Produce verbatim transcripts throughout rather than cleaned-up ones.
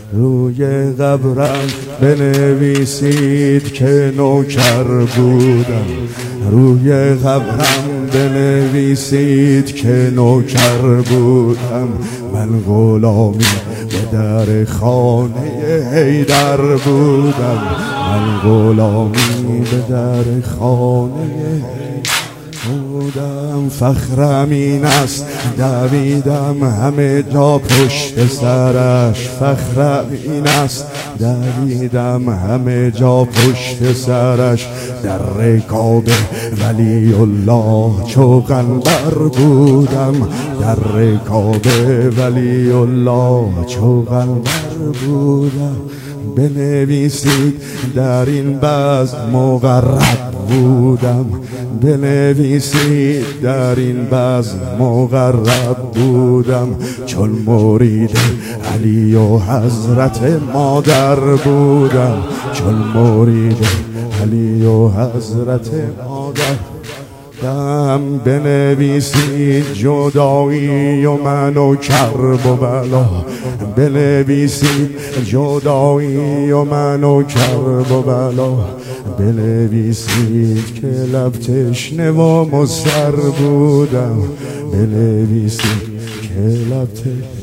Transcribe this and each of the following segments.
روی قبرم بنویسید که نوکر بودم. روی قبرم بنویسید که نوکر بودم. من غلامی به در خانه حیدر بودم. من غلامی به در خانه بودم. فخرم این است دویدم همه جا پشت سرش. فخرم این است دویدم همه جا پشت سرش. در رکاب ولی الله چو قنبر بودم. در رکاب ولی الله چو قنبر بودم. بنویسید در این بزم مقرب بودم. بنویسید در این بزم مقرب بودم. چون مرید علی و حضرت مادر بودم. چون مرید علی و حضرت مادر دم. بنویسید جدایی و من و کرب و بلا. بنویسید جدایی و من و کرب و بلا. بنویسید که لب تشنه و مضطر بودم. بنویسید که لب تشنه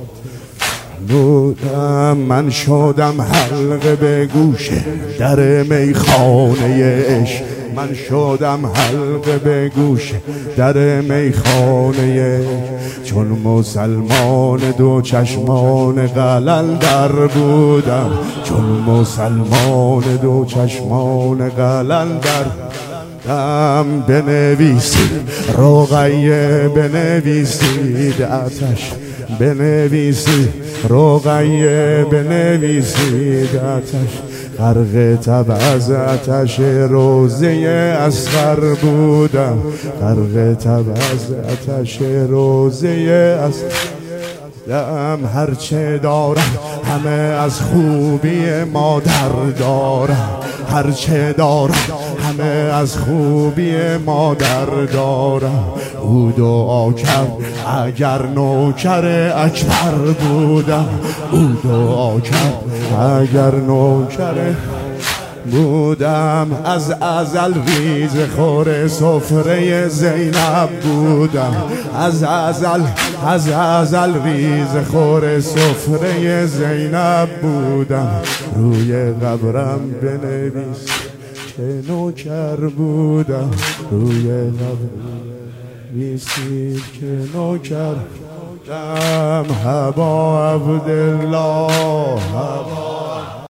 بودم. من شدم حلقه به گوش در میخانه عشق. من شدم حلقه به گوش در میخانه. چون مسلمان دو چشمان قلندر بودم. چون مسلمان دو چشمان قلندر دم. بنویسید رقیه بنویسید آتش. بنویسید رقیه بنویسید آتش. غرق تب از آتش روزه اصغر بودم. غرق تب از آتش روزه اصغر دم. هرچه دارم همه از خوبی مادر دارم. هرچه دارم همه از خوبی مادر دارم. او دعا کرد اگر نوکر اکبر بودم. او دعا کرد اگر نوکر بودم. از ازل ریز خور سفره زینب بودم. از ازل از ازل ریز خور سفره زینب بودم. روی قبرم بنویس که نوکر بودم. روی قبرم بنویسید که نوکر بودم. هبا عبدالله